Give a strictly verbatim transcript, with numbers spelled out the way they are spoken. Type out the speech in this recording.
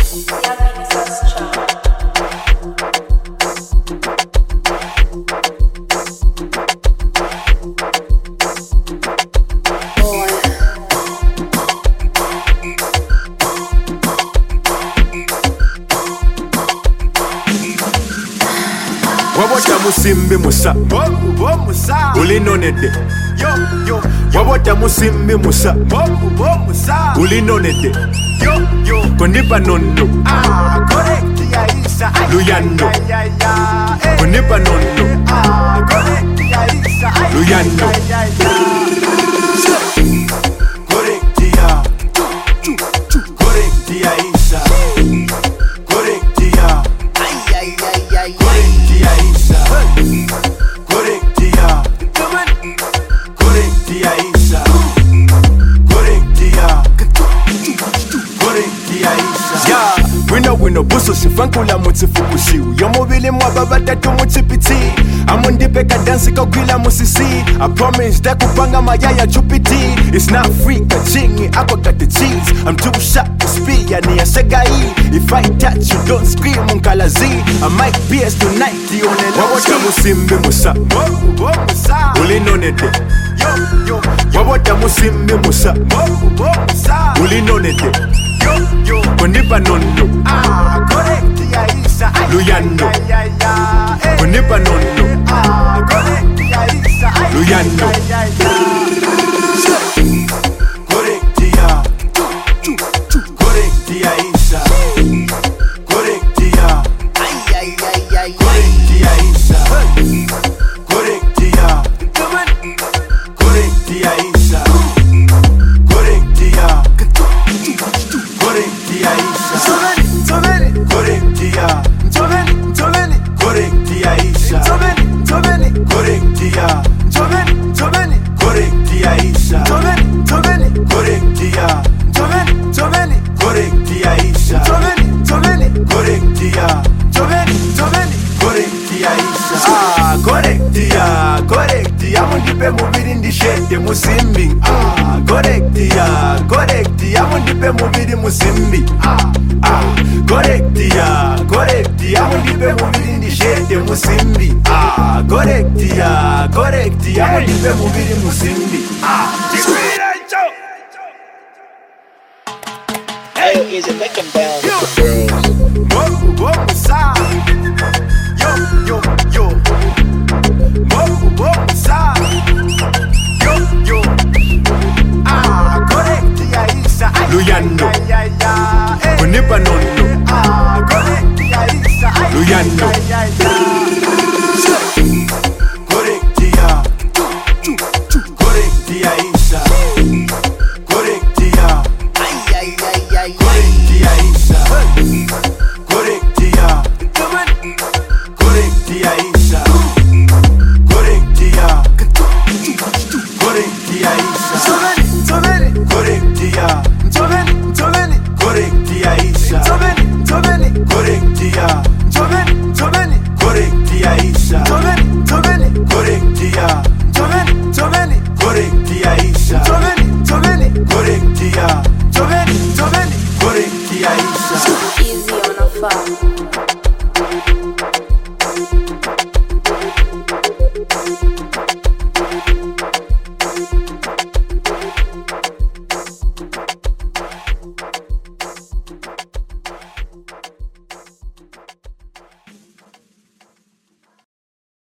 Wabota musimbi musa ulinonede Wabota musimbi musa ulinonede Konipa nono Luyano Konipa nono Luyano Correctia Correctia Isa Correctia Ay ay ay ay Correctia Isa Correctia Correctia Isa Correctia Correctia Isa Ya Wino wino buso sifankula mutsi fukushiu Yomo vile mwaba batatu mutsi piti Amundi peka dansi kakwila musisi I promise that kupanga mayaya chupiti It's not free kachingi ako kati cheese I'm too sharp to speed yani ya shagai If I touch you don't scream unkalazi I might pierce tonight the only Wabota musimbi musa Ulinonede Wabota musimbi musa Ulinonede Konipa nono Ah, correctia Isa Luyano Konipa nono Ah, correctia Isa Luyano Correctia Correctia Isa Correctia Ay ay ay ay Correctia Isa Correctia Correctia Isa Correctia Correctia Isa Toveni Correctia Toveni Toveni Correctia Isa Toveni Toveni Correctia Toveni Toveni Correctia Isa Toveni Toveni Correctia Toveni Toveni Correctia Isa Toveni Toveni Correctia Toveni Toveni Correctia Isa Ah, correctia, correctia Mundipe mubiri ndishete musimbi Ah, correctia, correctia Mundipe mubiri musimbi Ah, ah Correctia, correctia Mundipe mubiri ndishete musimbi Ah, correctia, correctia Mundipe mubiri musimbi Ah, Jikwira ncho Hey, is it making bounds? Moku, moku, sa Yo, yo, yo Moku, moku, sa Yo, yo Ah, correctia Isa Luyano Ay ay ay Konipa nono Ah, correctia Isa Luyano Ay ay ay Correctia Correctia Isa Correctia Ay ay ay ay Correctia Isa Correctia Correctia Isa Correctia Correctia Isa Toveni Toveni Correctia Toveni Toveni Correctia Isa Toveni Toveni Correctia Toveni Toveni Correctia Isa Toveni Toveni Correctia Toveni Toveni Correctia Isa Toveni Toveni Correctia Toveni Toveni Correctia Isa Easy on a fuck.